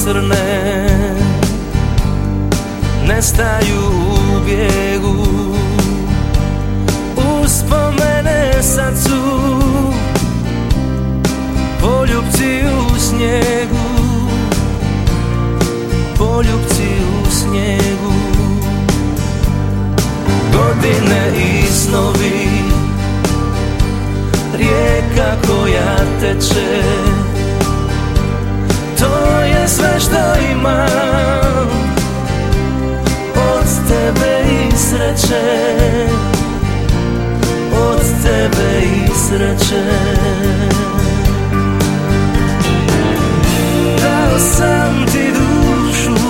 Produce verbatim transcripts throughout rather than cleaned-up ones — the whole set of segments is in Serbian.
crne nestaju u bijegu, uspomene sad su poljupci u snijegu, poljupci u snijegu. Godine i snovi, rijeka koja teče, to je sve što imam od tebe i sreće, od tebe i sreće. Dao sam ti dušu,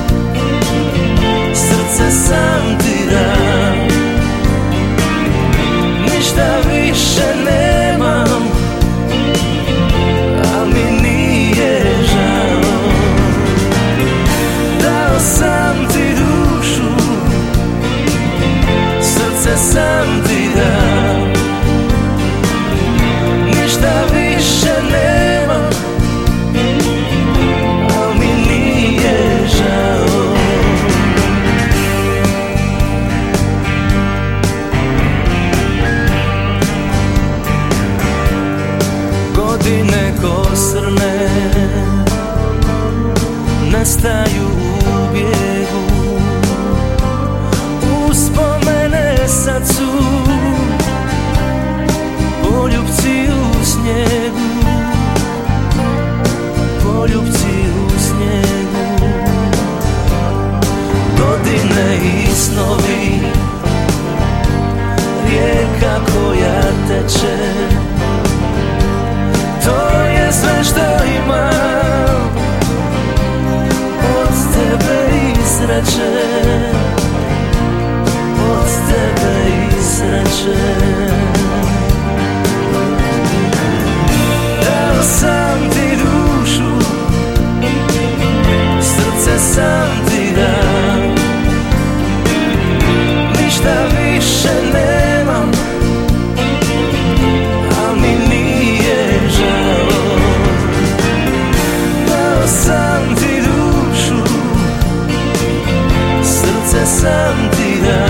srce sam ti dao, ništa više nemam, a mi nije žao. Dao sam ti dušu, srce sam ti dao, ništa više nemam, a mi nije žao. Godine ko srne nestaju u bijegu, uspomene sad su poljupci u snijegu, poljupci u snijegu. Godine i snovi, rijeka koja teče, to je sve što imam od tebe i sreće, od tebe i sreće. Dao sam ti dušu, srce sam ti dao, ništa više nemam, a mi nije žao. Dao sam ti dušu, srce sam ti dao,